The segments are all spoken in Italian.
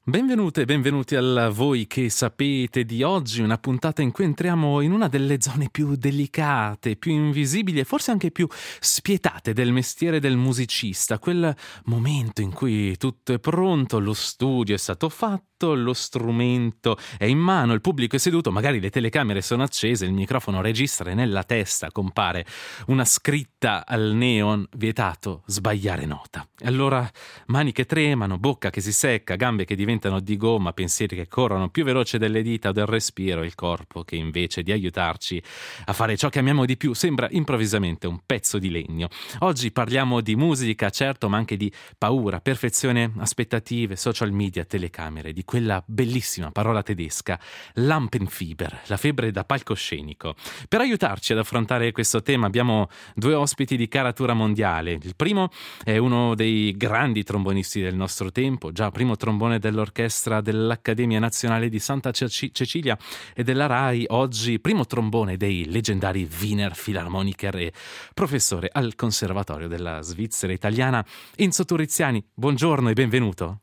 Benvenute e benvenuti al Voi che sapete di oggi, una puntata in cui entriamo in una delle zone più delicate, più invisibili e forse anche più spietate del mestiere del musicista, quel momento in cui tutto è pronto, lo studio è stato fatto, lo strumento è in mano, il pubblico è seduto, magari le telecamere sono accese, il microfono registra e nella testa compare una scritta al neon: vietato sbagliare nota. E allora mani che tremano, bocca che si secca, gambe che diventano di gomma, pensieri che corrono più veloce delle dita o del respiro, il corpo che invece di aiutarci a fare ciò che amiamo di più sembra improvvisamente un pezzo di legno. Oggi parliamo di musica, certo, ma anche di paura, perfezione, aspettative, social media, telecamere, di quella bellissima parola tedesca, Lampenfieber, la febbre da palcoscenico. Per aiutarci ad affrontare questo tema abbiamo due ospiti di caratura mondiale. Il primo è uno dei grandi trombonisti del nostro tempo, già primo trombone dell'orchestra dell'Accademia Nazionale di Santa Cecilia e della RAI, oggi primo trombone dei leggendari Wiener Philharmoniker e professore al Conservatorio della Svizzera Italiana. Enzo Turiziani, buongiorno e benvenuto.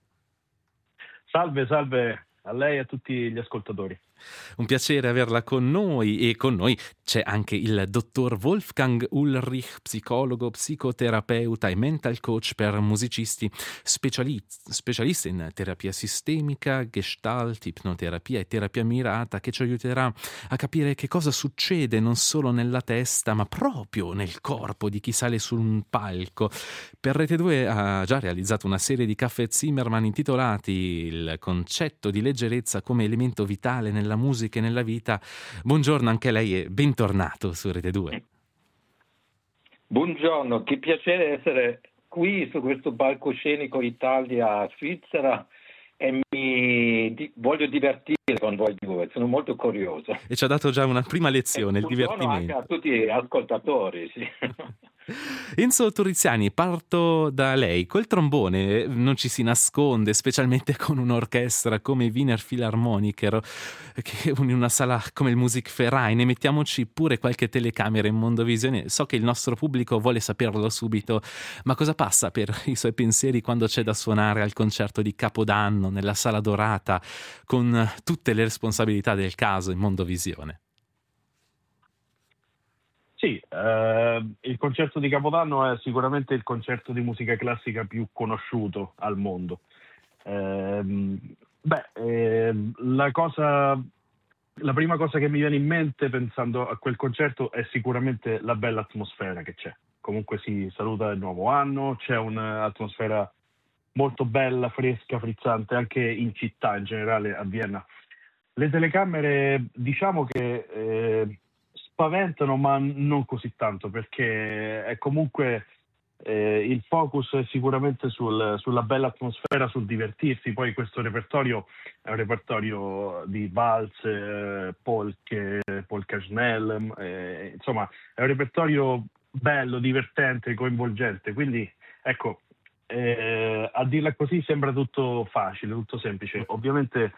Salve a lei e a tutti gli ascoltatori. Un piacere averla con noi, e con noi c'è anche il dottor Wolfgang Ulrich, psicologo, psicoterapeuta e mental coach per musicisti, specialista in terapia sistemica, gestalt, ipnoterapia e terapia mirata, che ci aiuterà a capire che cosa succede non solo nella testa ma proprio nel corpo di chi sale su un palco. Per Rete 2 ha già realizzato una serie di caffè Zimmermann intitolati Il concetto di leggerezza come elemento vitale nella musica e nella vita. Buongiorno anche a lei e bentornato su Rete 2. Buongiorno, che piacere essere qui su questo palcoscenico Italia-Svizzera e voglio divertire con voi due, sono molto curioso. E ci ha dato già una prima lezione, il divertimento. Anche a tutti gli ascoltatori, sì. Enzo Turiziani, parto da lei. Col trombone non ci si nasconde, specialmente con un'orchestra come i Wiener Philharmoniker, che in una sala come il Musikverein, e mettiamoci pure qualche telecamera in Mondovisione. So che il nostro pubblico vuole saperlo subito, ma cosa passa per i suoi pensieri quando c'è da suonare al concerto di Capodanno nella Sala Dorata, con tutte le responsabilità del caso in Mondovisione? Sì, il concerto di Capodanno è sicuramente il concerto di musica classica più conosciuto al mondo. La prima cosa che mi viene in mente pensando a quel concerto è sicuramente la bella atmosfera che c'è. Comunque si saluta il nuovo anno, c'è un'atmosfera molto bella, fresca, frizzante, anche in città in generale, a Vienna. Le telecamere, diciamo che spaventano, ma non così tanto, perché è comunque il focus è sicuramente sulla bella atmosfera, sul divertirsi. Poi questo repertorio è un repertorio di valse, polka schnell, insomma è un repertorio bello, divertente, coinvolgente, quindi ecco, a dirla così sembra tutto facile, tutto semplice. Ovviamente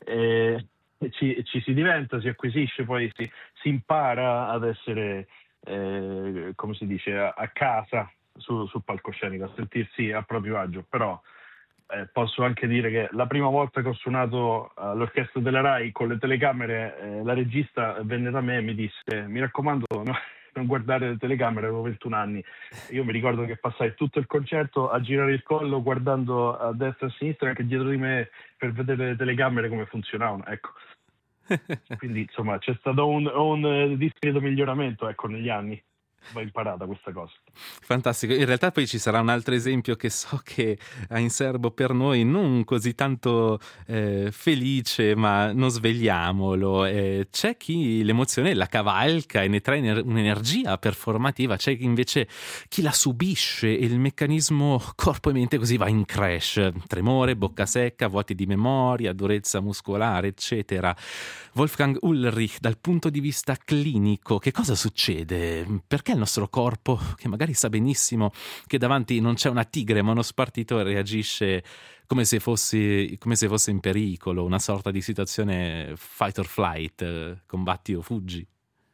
ci si diventa, si acquisisce, poi si impara ad essere, come si dice, a casa sul palcoscenico, a sentirsi a proprio agio. Però posso anche dire che la prima volta che ho suonato all'orchestra della RAI con le telecamere, la regista venne da me e mi disse: mi raccomando, no, non guardare le telecamere, avevo 21 anni. Io mi ricordo che passai tutto il concerto a girare il collo guardando a destra e a sinistra, anche dietro di me, per vedere le telecamere come funzionavano, ecco. Quindi insomma c'è stato un discreto miglioramento, ecco, negli anni. Va imparata questa cosa. Fantastico. In realtà poi ci sarà un altro esempio che so che ha in serbo per noi non così tanto felice, ma non svegliamolo. C'è chi l'emozione la cavalca e ne trae un'energia performativa, c'è invece chi la subisce e il meccanismo corpo e mente così va in crash. Tremore, bocca secca, vuoti di memoria, durezza muscolare, eccetera. Wolfgang Ulrich, dal punto di vista clinico, che cosa succede? Perché il nostro corpo, che magari sa benissimo che davanti non c'è una tigre ma uno spartito, reagisce come se fosse in pericolo, una sorta di situazione fight or flight, combatti o fuggi?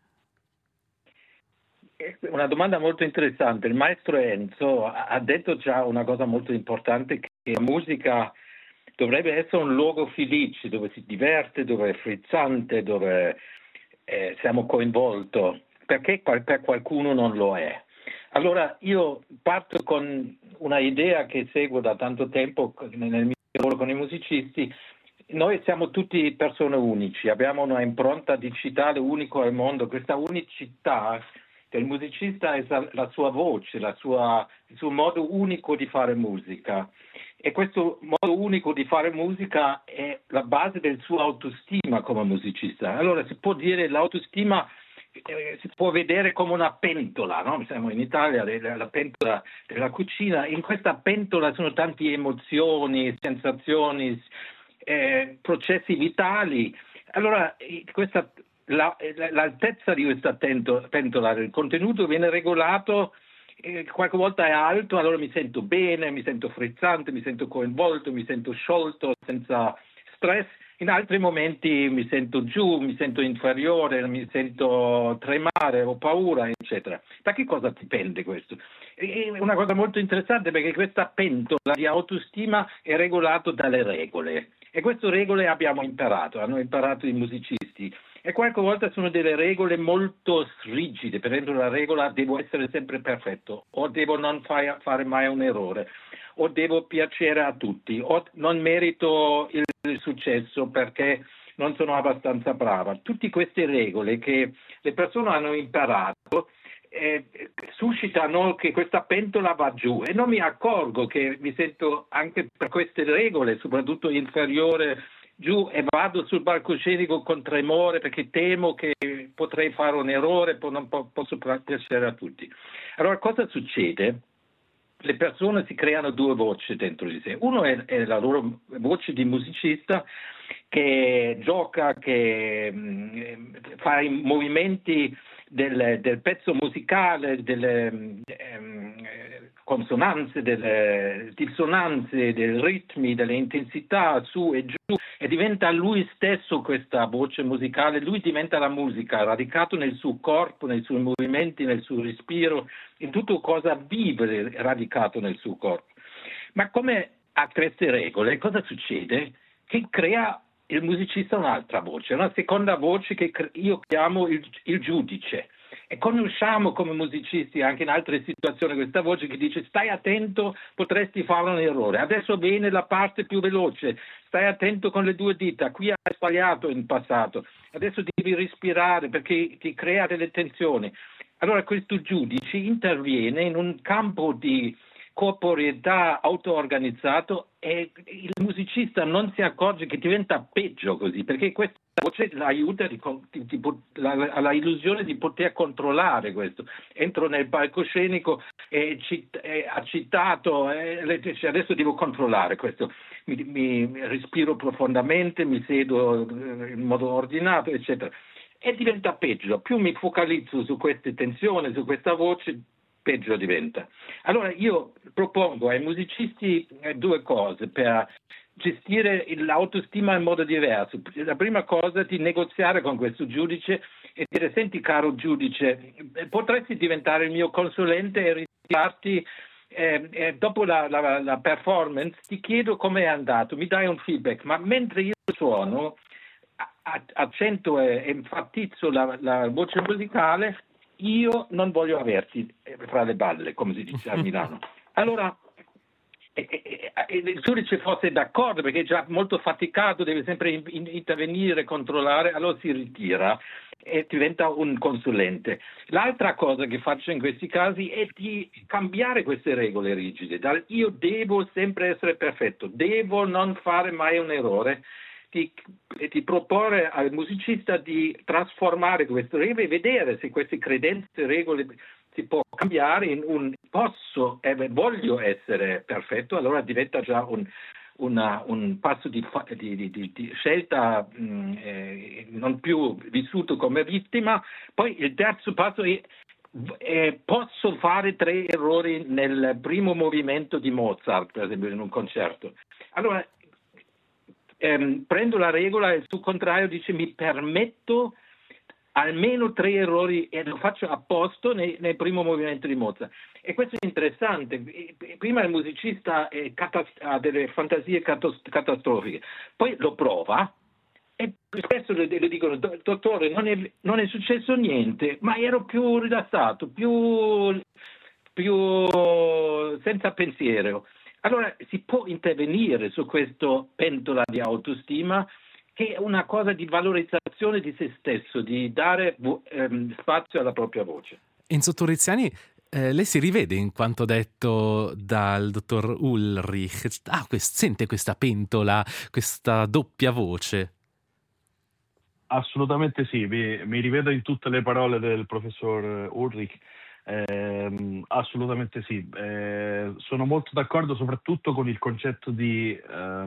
Una domanda molto interessante. Il maestro Enzo ha detto già una cosa molto importante, che la musica dovrebbe essere un luogo felice, dove si diverte, dove è frizzante, dove siamo coinvolti, perché per qualcuno non lo è. Allora io parto con una idea che seguo da tanto tempo nel mio lavoro con i musicisti. Noi siamo tutti persone unici, abbiamo una impronta digitale unico al mondo. Questa unicità del musicista è la sua voce, il suo modo unico di fare musica. E questo modo unico di fare musica è la base del suo autostima come musicista. Allora si può dire l'autostima si può vedere come una pentola, no? Siamo in Italia, la pentola della cucina. In questa pentola sono tante emozioni, sensazioni, processi vitali. Allora l'altezza di questa pentola, il contenuto viene regolato. Qualche volta è alto, allora mi sento bene, mi sento frizzante, mi sento coinvolto, mi sento sciolto, senza stress. In altri momenti mi sento giù, mi sento inferiore, mi sento tremare, ho paura, eccetera. Da che cosa dipende questo? È una cosa molto interessante, perché questa pentola di autostima è regolata dalle regole. E queste regole hanno imparato i musicisti. E qualche volta sono delle regole molto rigide. Per esempio, la regola: devo essere sempre perfetto, o devo non fare mai un errore, o devo piacere a tutti, o non merito il successo perché non sono abbastanza brava. Tutte queste regole che le persone hanno imparato suscitano che questa pentola va giù, e non mi accorgo che mi sento anche per queste regole, soprattutto inferiore, giù, e vado sul palcoscenico con tremore perché temo che potrei fare un errore, non posso piacere a tutti. Allora cosa succede? Le persone si creano due voci dentro di sé. Uno è la loro voce di musicista, che gioca, che fa i movimenti del pezzo musicale, delle consonanze, delle dissonanze, dei ritmi, delle intensità su e giù, e diventa lui stesso questa voce musicale. Lui diventa la musica, radicato nel suo corpo, nei suoi movimenti, nel suo respiro, in tutto cosa vive radicato nel suo corpo. Ma come a queste regole, cosa succede? Che crea il musicista un'altra voce, una seconda voce che io chiamo il giudice. E conosciamo come musicisti anche in altre situazioni questa voce che dice: stai attento, potresti fare un errore, adesso viene la parte più veloce, stai attento con le due dita, qui hai sbagliato in passato, adesso devi respirare perché ti crea delle tensioni. Allora questo giudice interviene in un campo di corporeità auto-organizzato, e il musicista non si accorge che diventa peggio così, perché questa voce l'aiuta alla illusione di poter controllare questo. Entro nel palcoscenico, accitato, adesso devo controllare questo, mi respiro profondamente, mi siedo in modo ordinato, eccetera. E diventa peggio. Più mi focalizzo su queste tensioni, su questa voce, peggio diventa. Allora io propongo ai musicisti due cose per gestire l'autostima in modo diverso. La prima cosa è di negoziare con questo giudice e dire: senti caro giudice, potresti diventare il mio consulente e ritirarti dopo la performance, ti chiedo com'è andato, mi dai un feedback, ma mentre io suono accento e enfatizzo la voce musicale, io non voglio averti fra le balle, come si dice a Milano. Allora il giudice fosse d'accordo, perché è già molto faticato, deve sempre intervenire, controllare, allora si ritira e diventa un consulente. L'altra cosa che faccio in questi casi è di cambiare queste regole rigide. Io devo sempre essere perfetto, devo non fare mai un errore, di proporre al musicista di trasformare queste regole e vedere se queste credenze, regole si può cambiare in un posso e voglio essere perfetto. Allora diventa già un passo di scelta, non più vissuto come vittima. Poi il terzo passo è posso fare 3 errori nel primo movimento di Mozart, per esempio, in un concerto. Allora prendo la regola e sul contrario dice: mi permetto almeno 3 errori, e lo faccio apposta nel primo movimento di Mozart. E questo è interessante. Prima il musicista ha delle fantasie catastrofiche, poi lo prova e spesso le dicono: dottore, non è successo niente, ma ero più rilassato, più senza pensiero. Allora si può intervenire su questo pentola di autostima, che è una cosa di valorizzazione di se stesso, di dare spazio alla propria voce. Enzo Torriziani, lei si rivede in quanto detto dal dottor Ulrich? Sente questa pentola, questa doppia voce? Assolutamente sì, mi rivedo in tutte le parole del professor Ulrich. Assolutamente sì. Sono molto d'accordo soprattutto con il concetto di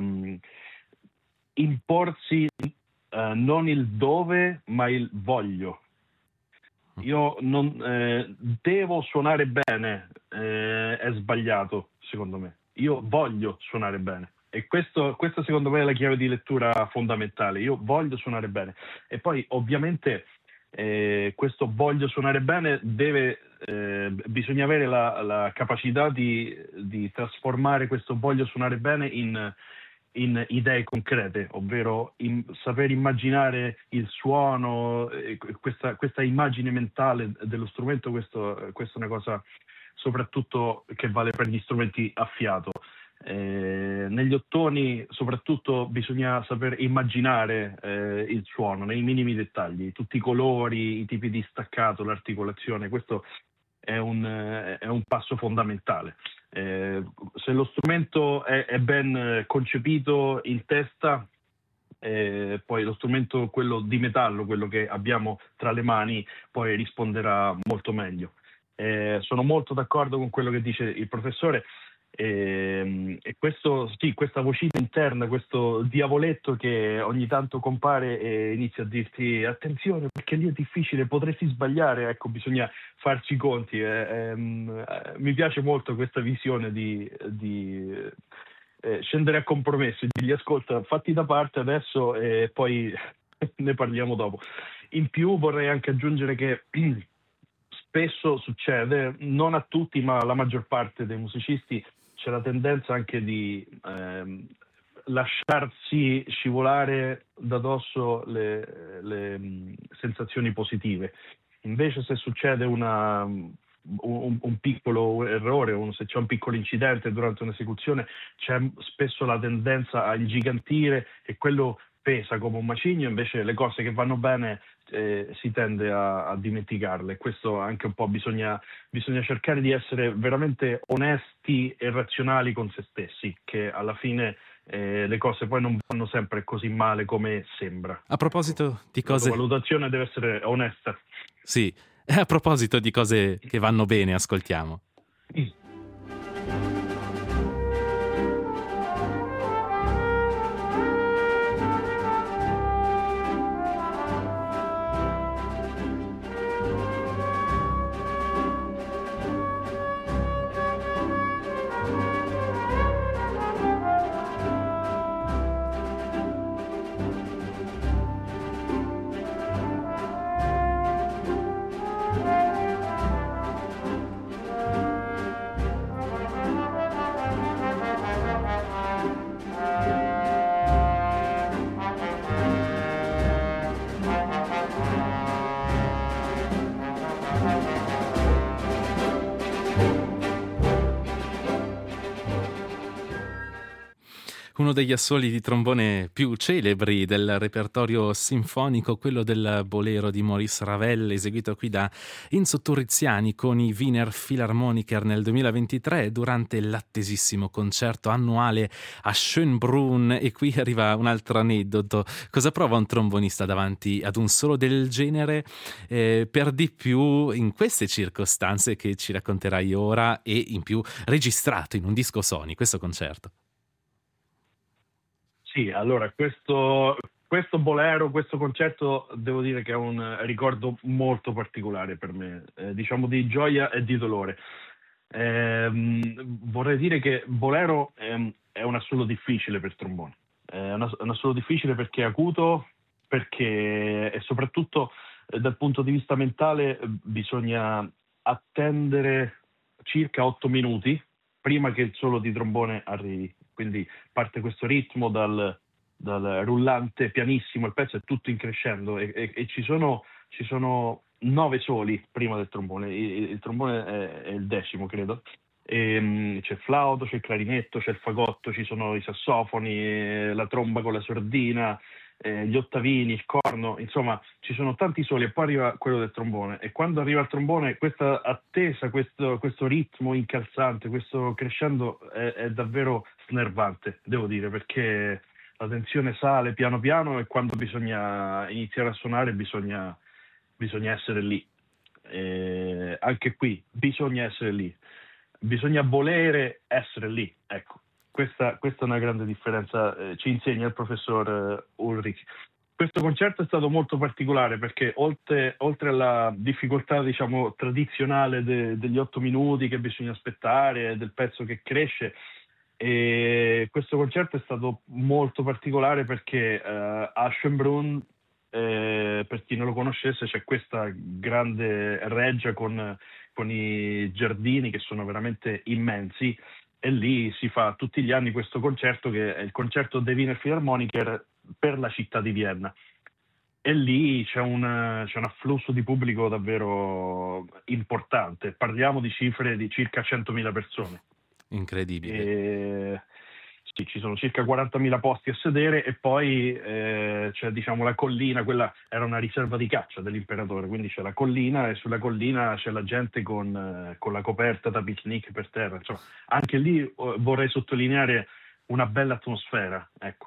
imporsi non il dove, ma il voglio. Io non devo suonare bene, è sbagliato secondo me. Io voglio suonare bene. E questo secondo me è la chiave di lettura fondamentale. Io voglio suonare bene. E poi ovviamente questo voglio suonare bene bisogna avere la capacità di trasformare questo voglio suonare bene in idee concrete, ovvero saper immaginare il suono, questa immagine mentale dello strumento. Questo è una cosa soprattutto che vale per gli strumenti a fiato. Negli ottoni soprattutto bisogna saper immaginare il suono nei minimi dettagli, tutti i colori, i tipi di staccato, l'articolazione. Questo è un passo fondamentale. Se lo strumento è ben concepito in testa, poi lo strumento, quello di metallo, quello che abbiamo tra le mani, poi risponderà molto meglio. Sono molto d'accordo con quello che dice il professore. E questa vocina interna, questo diavoletto che ogni tanto compare e inizia a dirti: attenzione, perché lì è difficile, potresti sbagliare. Ecco, bisogna farci i conti. Mi piace molto questa visione di scendere a compromessi, dirgli: ascolta, fatti da parte adesso e poi ne parliamo dopo. In più vorrei anche aggiungere che spesso succede, non a tutti ma alla maggior parte dei musicisti, c'è la tendenza anche di lasciarsi scivolare da dosso le sensazioni positive. Invece se succede un piccolo errore, se c'è un piccolo incidente durante un'esecuzione, c'è spesso la tendenza a ingigantire e quello pesa come un macigno. Invece le cose che vanno bene si tende a dimenticarle. Questo anche un po' bisogna cercare di essere veramente onesti e razionali con se stessi, che alla fine le cose poi non vanno sempre così male come sembra. A proposito di cose... La valutazione deve essere onesta. Sì, a proposito di cose che vanno bene, ascoltiamo. Uno degli assoli di trombone più celebri del repertorio sinfonico, quello del Bolero di Maurice Ravel, eseguito qui da Enzo Torriziani con i Wiener Philharmoniker nel 2023 durante l'attesissimo concerto annuale a Schönbrunn. E qui arriva un altro aneddoto. Cosa prova un trombonista davanti ad un solo del genere? Per di più in queste circostanze che ci racconterai ora, e in più registrato in un disco Sony, questo concerto. Sì, allora questo bolero, questo concerto, devo dire che è un ricordo molto particolare per me, diciamo di gioia e di dolore. Vorrei dire che bolero è un assolo difficile per trombone, è un assolo difficile perché è acuto, perché è soprattutto dal punto di vista mentale bisogna attendere circa 8 minuti prima che il solo di trombone arrivi. Quindi parte questo ritmo dal rullante pianissimo, il pezzo è tutto in crescendo e ci sono 9 soli prima del trombone. Il trombone è il 10º, credo. C'è il flauto, c'è il clarinetto, c'è il fagotto, ci sono i sassofoni, la tromba con la sordina, gli ottavini, il corno, insomma ci sono tanti soli e poi arriva quello del trombone, e quando arriva il trombone questa attesa, questo ritmo incalzante, questo crescendo è davvero snervante, devo dire, perché la tensione sale piano piano e quando bisogna iniziare a suonare bisogna essere lì. Anche qui bisogna essere lì, bisogna volere essere lì, ecco. Questa è una grande differenza, ci insegna il professor Ulrich. Questo concerto è stato molto particolare perché oltre alla difficoltà, diciamo, tradizionale degli 8 minuti che bisogna aspettare, del pezzo che cresce, questo concerto è stato molto particolare perché a Schönbrunn, per chi non lo conoscesse, c'è questa grande reggia con i giardini che sono veramente immensi, e lì si fa tutti gli anni questo concerto che è il concerto dei Wiener Philharmoniker per la città di Vienna, e lì c'è un afflusso di pubblico davvero importante, parliamo di cifre di circa 100.000 persone. Incredibile. Sì, ci sono circa 40.000 posti a sedere, e poi c'è, diciamo, la collina, quella era una riserva di caccia dell'imperatore, quindi c'è la collina e sulla collina c'è la gente con la coperta da picnic per terra. Insomma, anche lì vorrei sottolineare una bella atmosfera, ecco.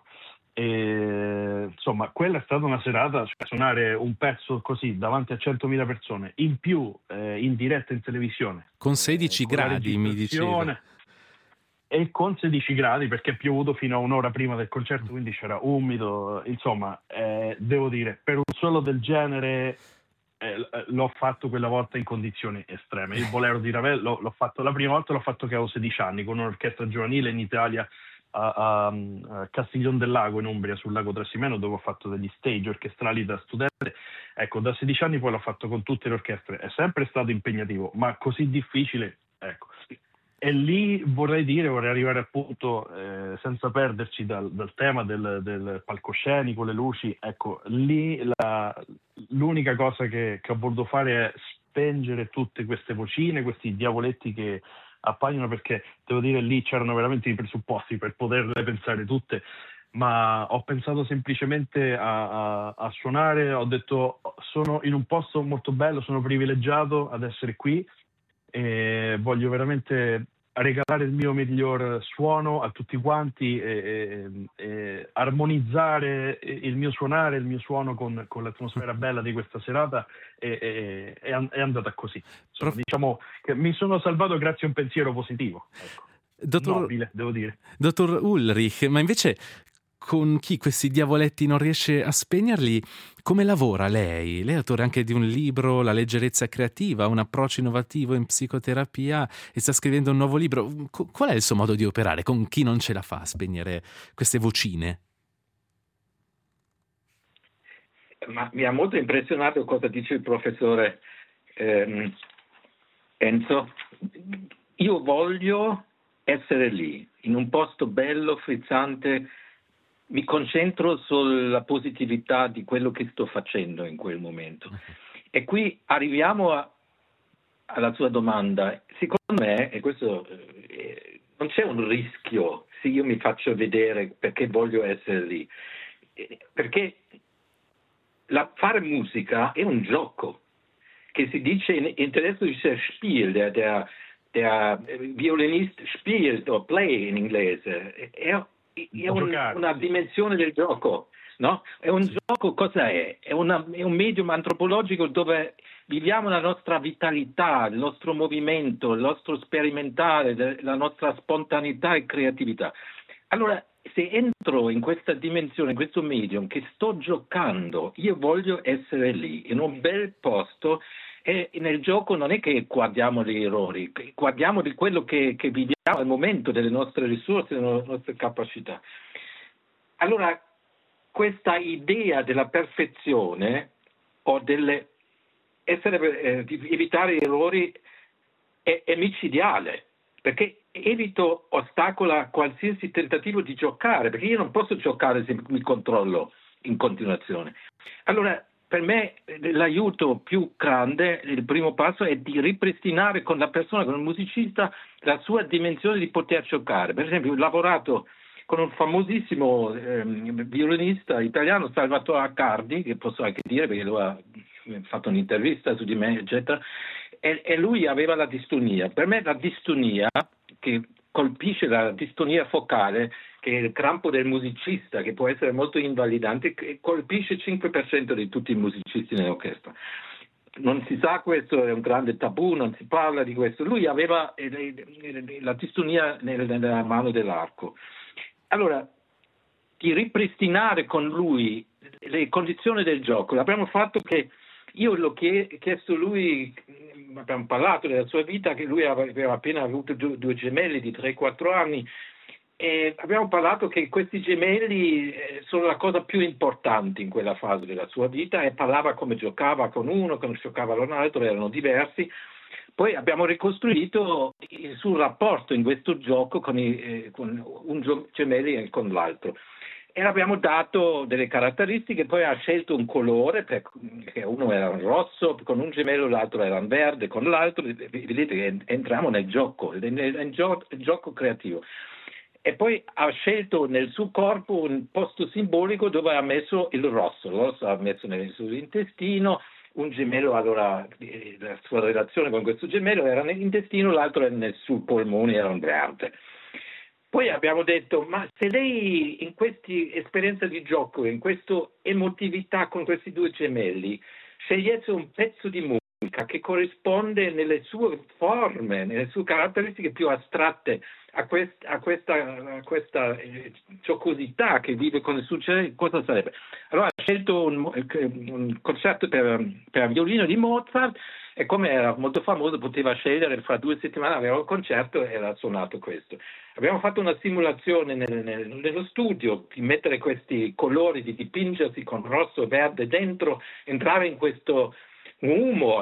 Insomma, quella è stata una serata, cioè suonare un pezzo così davanti a 100.000 persone, in più in diretta in televisione. Con 16 con gradi, mi diceva. E con 16 gradi perché è piovuto fino a un'ora prima del concerto, quindi c'era umido, insomma, devo dire, per un solo del genere l'ho fatto quella volta in condizioni estreme. Il Bolero di Ravel l'ho fatto la prima volta, l'ho fatto che avevo 16 anni con un'orchestra giovanile in Italia a Castiglion del Lago in Umbria, sul lago Trasimeno, dove ho fatto degli stage orchestrali da studente. Ecco, da 16 anni poi l'ho fatto con tutte le orchestre, è sempre stato impegnativo, ma così difficile, ecco. E lì vorrei arrivare al punto, senza perderci dal tema del palcoscenico, le luci, ecco, lì l'unica cosa che ho voluto fare è spengere tutte queste vocine, questi diavoletti che appaiono, perché devo dire lì c'erano veramente i presupposti per poterle pensare tutte, ma ho pensato semplicemente a suonare, ho detto sono in un posto molto bello, sono privilegiato ad essere qui, e voglio veramente regalare il mio miglior suono a tutti quanti e armonizzare il mio suonare, il mio suono con l'atmosfera bella di questa serata, e è andata così. Insomma, diciamo che mi sono salvato grazie a un pensiero positivo, ecco. Nobile, devo dire. Dottor Ulrich, ma invece con chi questi diavoletti non riesce a spegnerli, come lavora lei? Lei è autore anche di un libro, La leggerezza creativa, un approccio innovativo in psicoterapia, e sta scrivendo un nuovo libro. Qual è il suo modo di operare con chi non ce la fa a spegnere queste vocine? Ma mi ha molto impressionato cosa dice il professore Enzo. Io voglio essere lì, in un posto bello, frizzante. Mi concentro sulla positività di quello che sto facendo in quel momento. E qui arriviamo alla sua domanda. Secondo me, e questo non c'è un rischio se io mi faccio vedere perché voglio essere lì, perché fare musica è un gioco, che si dice in tedesco dice Spiel, der Violinist spielt o play in inglese. È una dimensione del gioco, no? È un gioco, cosa è? È un medium antropologico dove viviamo la nostra vitalità, il nostro movimento, il nostro sperimentare, la nostra spontaneità e creatività. Allora, se entro in questa dimensione, in questo medium che sto giocando, io voglio essere lì, in un bel posto. E nel gioco non è che guardiamo gli errori, guardiamo di quello che viviamo al momento, delle nostre risorse, delle nostre capacità. Allora, questa idea della perfezione o delle di evitare errori è micidiale, perché ostacola qualsiasi tentativo di giocare, perché io non posso giocare se mi controllo in continuazione. Allora, per me l'aiuto più grande, il primo passo è di ripristinare con la persona, con il musicista, la sua dimensione di poter giocare. Per esempio, ho lavorato con un famosissimo violinista italiano, Salvatore Accardi, che posso anche dire perché lui ha fatto un'intervista su di me, eccetera, e lui aveva la distonia. Per me la distonia, che colpisce la distonia focale, che è il crampo del musicista, che può essere molto invalidante, che colpisce il 5% di tutti i musicisti nell'orchestra. Non si sa questo, è un grande tabù, non si parla di questo. Lui aveva la distonia nella mano dell'arco. Allora, di ripristinare con lui le condizioni del gioco, l'abbiamo fatto che io l'ho chiesto a lui, abbiamo parlato della sua vita, che lui aveva appena avuto due gemelli di 3-4 anni, e abbiamo parlato che questi gemelli sono la cosa più importante in quella fase della sua vita, e parlava come giocava con uno, come giocava con l'altro, erano diversi. Poi abbiamo ricostruito il suo rapporto in questo gioco con un gemelli e con l'altro. E abbiamo dato delle caratteristiche, poi ha scelto un colore, perché uno era un rosso con un gemello, l'altro era un verde con l'altro. Vedete che entriamo nel gioco, nel gioco creativo. E poi ha scelto nel suo corpo un posto simbolico dove ha messo il rosso ha messo nel suo intestino, un gemello, allora la sua relazione con questo gemello era nell'intestino, l'altro era nel suo polmone, era un verde. Poi abbiamo detto, ma se lei in questa esperienza di gioco, in questa emotività con questi due gemelli, scegliesse un pezzo di musica che corrisponde nelle sue forme, nelle sue caratteristiche più astratte a questa giocosità che vive con il successo, cosa sarebbe? Allora ha scelto un concerto per violino di Mozart, e come era molto famoso poteva scegliere, fra 2 settimane aveva un concerto e era suonato questo. Abbiamo fatto una simulazione nello studio di mettere questi colori, di dipingersi con rosso e verde dentro, entrare in questo humo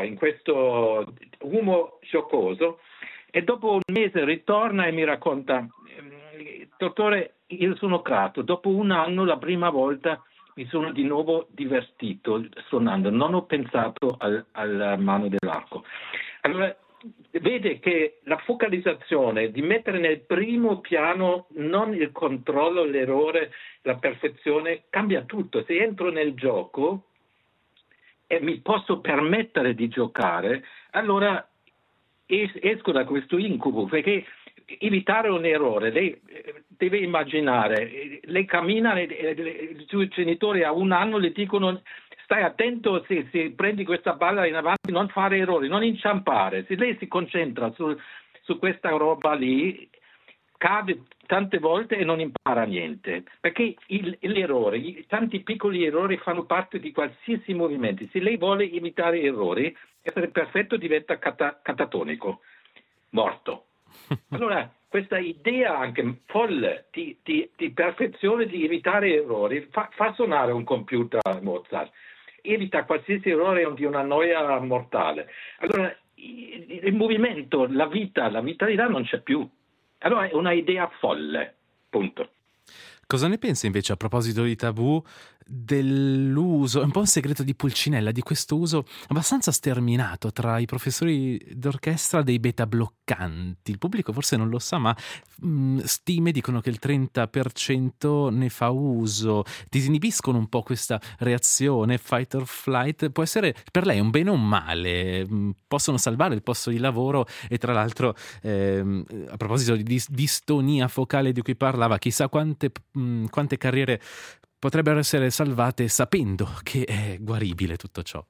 giocoso, e dopo un mese ritorna e mi racconta: dottore, io sono grato, dopo un anno la prima volta mi sono di nuovo divertito suonando, non ho pensato alla mano dell'arco. Allora vede che la focalizzazione, di mettere nel primo piano non il controllo, l'errore, la perfezione, cambia tutto. Se entro nel gioco e mi posso permettere di giocare, allora esco da questo incubo, perché evitare un errore, lei deve immaginare, lei cammina, i suoi genitori a un anno le dicono: stai attento, se prendi questa palla in avanti, non fare errori, non inciampare. Se lei si concentra su questa roba lì, cade tante volte e non impara niente, perché l'errore, tanti piccoli errori fanno parte di qualsiasi movimento. Se lei vuole evitare errori, essere perfetto diventa catatonico, morto. Allora questa idea anche folle di perfezione, di evitare errori, fa suonare un computer Mozart, evita qualsiasi errore di una noia mortale. Allora il movimento, la vitalità non c'è più. Allora è una idea folle, punto. Cosa ne pensa invece, a proposito di tabù, dell'uso, è un po' un segreto di Pulcinella, di questo uso abbastanza sterminato tra i professori d'orchestra dei beta bloccanti? Il pubblico forse non lo sa, ma stime dicono che il 30% ne fa uso. Disinibiscono un po' questa reazione fight or flight. Può essere per lei un bene o un male? Possono salvare il posto di lavoro, e tra l'altro a proposito di distonia focale di cui parlava, chissà quante carriere potrebbero essere salvate sapendo che è guaribile tutto ciò.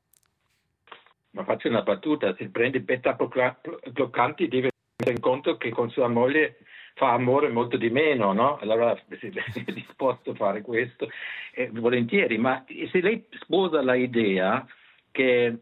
Ma faccio una battuta: se prende beta bloccanti deve tenere in conto che con sua moglie fa amore molto di meno, no? Allora se lei è disposto a fare questo, volentieri, ma se lei sposa la idea che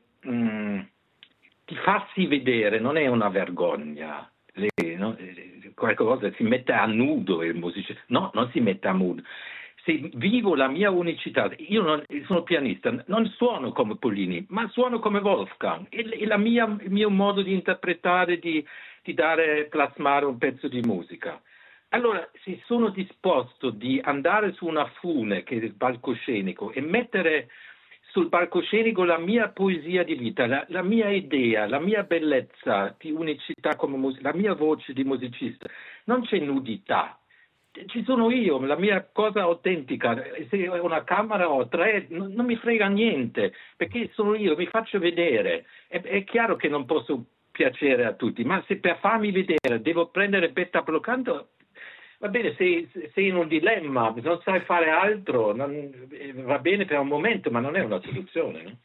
di farsi vedere non è una vergogna, lei, no? Qualcosa, si mette a nudo il musicista. No, non si mette a nudo. se vivo la mia unicità, io sono pianista, non suono come Pollini, ma suono come Wolfgang. È il mio modo di interpretare, di plasmare un pezzo di musica. Allora, se sono disposto di andare su una fune, che è il palcoscenico, e mettere sul palcoscenico la mia poesia di vita, la mia idea, la mia bellezza di unicità come la mia voce di musicista, non c'è nudità. Ci sono io, la mia cosa autentica. Se ho una camera o tre, non mi frega niente, perché sono io, mi faccio vedere. È chiaro che non posso piacere a tutti, ma se per farmi vedere devo prendere betta bloccando, va bene, sei in un dilemma, non sai fare altro, va bene per un momento, ma non è una soluzione, no?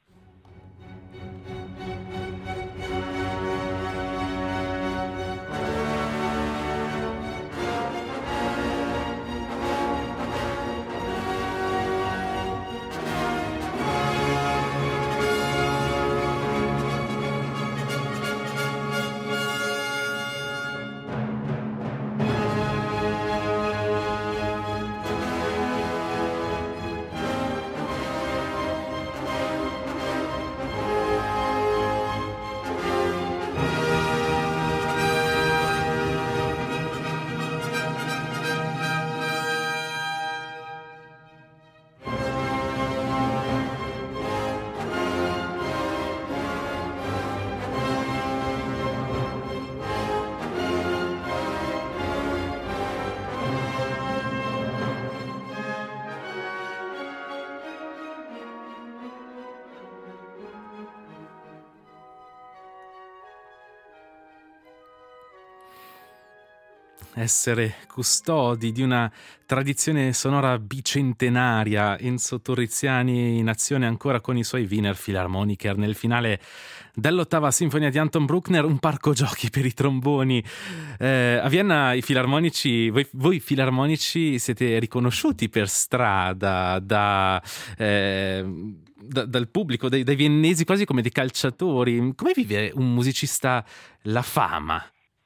Essere custodi di una tradizione sonora bicentenaria, Enzo Torriziani in azione ancora con i suoi Wiener Philharmoniker nel finale dell'8ª sinfonia di Anton Bruckner, un parco giochi per i tromboni. A Vienna i filarmonici, voi filarmonici siete riconosciuti per strada dal pubblico, dai viennesi, quasi come dei calciatori. Come vive un musicista la fama?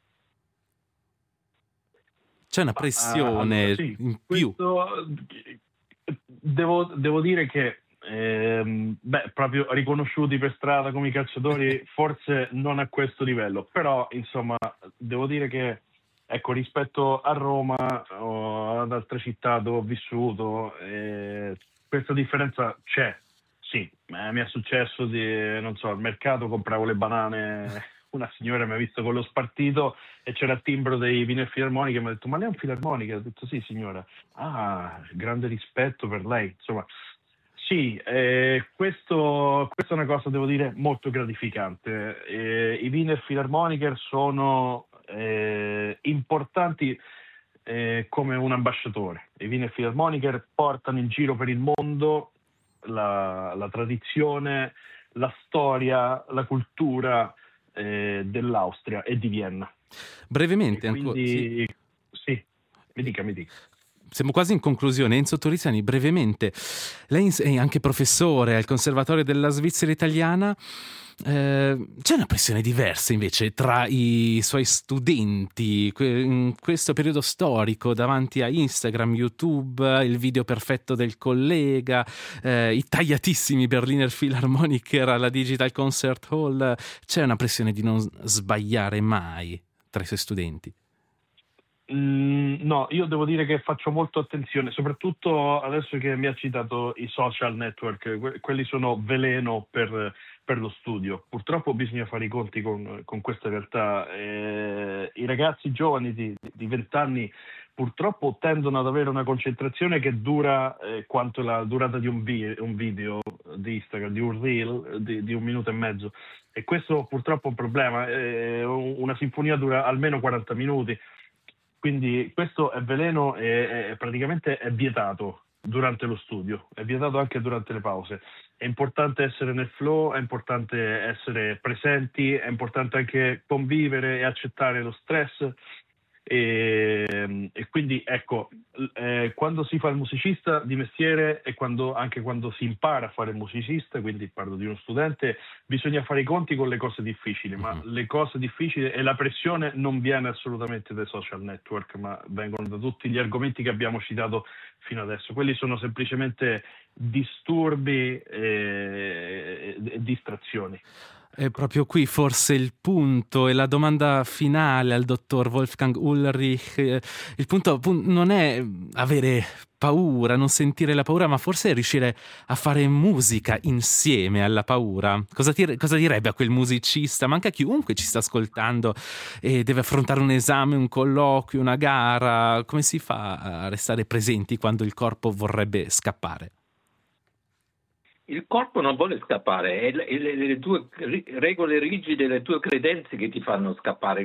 C'è una pressione sì, in più. Devo dire che proprio riconosciuti per strada come i calciatori, forse non a questo livello, però insomma devo dire che, ecco, rispetto a Roma o ad altre città dove ho vissuto, questa differenza c'è. Sì, mi è successo non so, al mercato compravo le banane, una signora mi ha visto con lo spartito e c'era il timbro dei Wiener Philharmonic e mi ha detto: ma lei è un filarmonica? Ho detto: sì signora. Ah, grande rispetto per lei. Insomma, sì, questa è una cosa, devo dire, molto gratificante. I Wiener Philharmoniker sono importanti come un ambasciatore. I Wiener Philharmoniker portano in giro per il mondo la tradizione, la storia, la cultura dell'Austria e di Vienna. Brevemente, quindi sì, mi dica. Siamo quasi in conclusione. Enzo Torriziani, brevemente, lei è anche professore al Conservatorio della Svizzera Italiana. C'è una pressione diversa invece tra i suoi studenti in questo periodo storico, davanti a Instagram, YouTube, il video perfetto del collega, i tagliatissimi Berliner Philharmoniker alla Digital Concert Hall. C'è una pressione di non sbagliare mai tra i suoi studenti? No, io devo dire che faccio molto attenzione, soprattutto adesso che mi ha citato i social network, quelli sono veleno per lo studio. Purtroppo bisogna fare i conti con questa realtà. I ragazzi giovani di 20 anni purtroppo tendono ad avere una concentrazione che dura quanto la durata di un video di Instagram, di un reel di 1 minuto e mezzo. E questo purtroppo è un problema. Una sinfonia dura almeno 40 minuti. Quindi questo è veleno e praticamente è vietato durante lo studio, è vietato anche durante le pause. È importante essere nel flow, è importante essere presenti, è importante anche convivere e accettare lo stress. e quindi ecco, quando si fa il musicista di mestiere e anche quando si impara a fare il musicista, quindi parlo di uno studente, bisogna fare i conti con le cose difficili, ma le cose difficili e la pressione non viene assolutamente dai social network, ma vengono da tutti gli argomenti che abbiamo citato fino adesso. Quelli sono semplicemente disturbi e distrazioni. È proprio qui forse il punto e la domanda finale al dottor Wolfgang Ullrich. Il punto non è avere paura, non sentire la paura, ma forse è riuscire a fare musica insieme alla paura. Cosa direbbe a quel musicista, ma anche a chiunque ci sta ascoltando e deve affrontare un esame, un colloquio, una gara? Come si fa a restare presenti quando il corpo vorrebbe scappare? Il corpo non vuole scappare, è le tue regole rigide, le tue credenze che ti fanno scappare.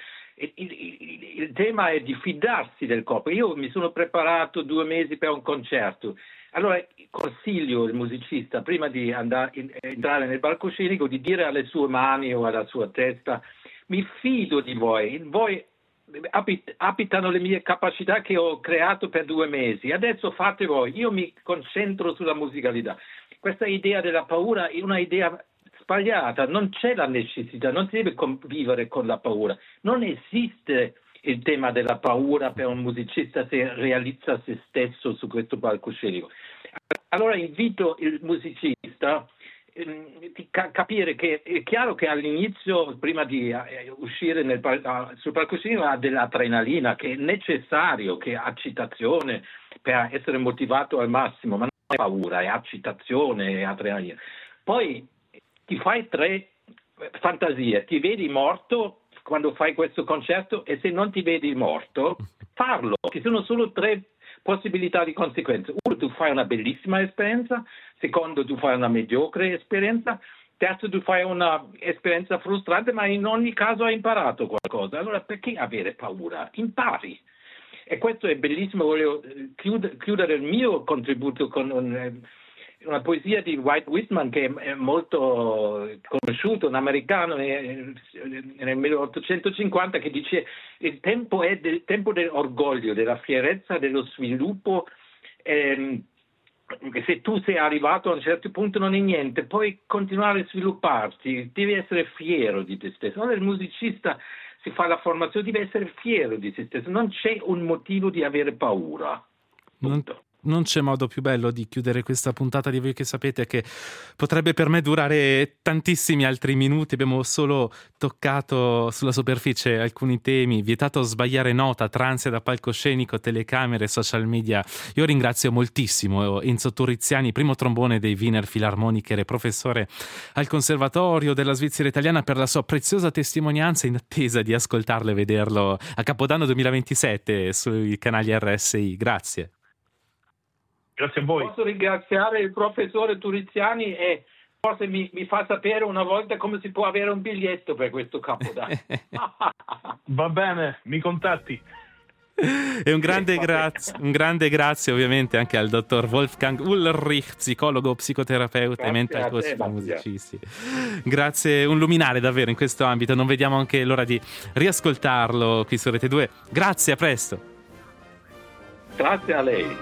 Il tema è di fidarsi del corpo. Io mi sono preparato 2 mesi per un concerto. Allora consiglio il musicista, prima di entrare nel palcoscenico, di dire alle sue mani o alla sua testa: mi fido di voi abitano le mie capacità che ho creato per 2 mesi, adesso fate voi, io mi concentro sulla musicalità. Questa idea della paura è una idea sbagliata, non c'è la necessità, non si deve convivere con la paura, non esiste il tema della paura per un musicista se realizza se stesso su questo palcoscenico. Allora invito il musicista a capire che è chiaro che all'inizio, prima di uscire sul palcoscenico, ha dell'adrenalina che è necessario, che è accitazione per essere motivato al massimo, ma non è paura, è accitazione, è adrenalina. Poi ti fai 3 fantasie, ti vedi morto quando fai questo concerto, e se non ti vedi morto, farlo. Ci sono solo 3 possibilità di conseguenze. 1, tu fai una bellissima esperienza; 2, tu fai una mediocre esperienza; 3, tu fai una esperienza frustrante, ma in ogni caso hai imparato qualcosa. Allora perché avere paura? Impari. E questo è bellissimo. Voglio chiudere il mio contributo con una poesia di Walt Whitman, che è molto conosciuto, un americano nel 1850, che dice: il tempo è del tempo dell'orgoglio, della fierezza, dello sviluppo. Se tu sei arrivato a un certo punto non è niente, puoi continuare a svilupparti, devi essere fiero di te stesso. Allora il musicista si fa la formazione, deve essere fiero di se stesso, non c'è un motivo di avere paura. Non c'è modo più bello di chiudere questa puntata di Voi che sapete, che potrebbe per me durare tantissimi altri minuti. Abbiamo solo toccato sulla superficie alcuni temi: vietato sbagliare nota, transe da palcoscenico, telecamere, social media. Io ringrazio moltissimo Enzo Turiziani, primo trombone dei Wiener Philharmoniker e professore al Conservatorio della Svizzera Italiana, per la sua preziosa testimonianza, in attesa di ascoltarlo e vederlo a Capodanno 2027 sui canali RSI. Grazie. Grazie a voi. Posso ringraziare il professore Turiziani e forse mi fa sapere una volta come si può avere un biglietto per questo Capodanno. Va bene, mi contatti. E un grande grazie ovviamente anche al dottor Wolfgang Ullrich, psicologo, psicoterapeuta e mental coach per musicisti. Grazie, un luminare davvero in questo ambito. Non vediamo anche l'ora di riascoltarlo qui su Rete 2. Grazie, a presto. Grazie a lei.